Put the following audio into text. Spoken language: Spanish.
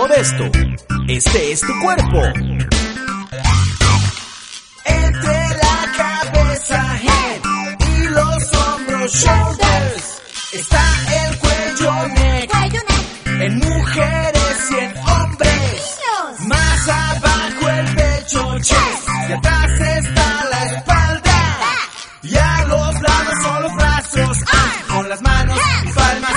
modesto. Este es tu cuerpo. Entre la cabeza, head, y los hombros, shoulders, está el cuello, neck, en mujeres y en hombres. Más abajo el pecho, chest, y atrás está la espalda. Y a los lados son los brazos, con las manos y palmas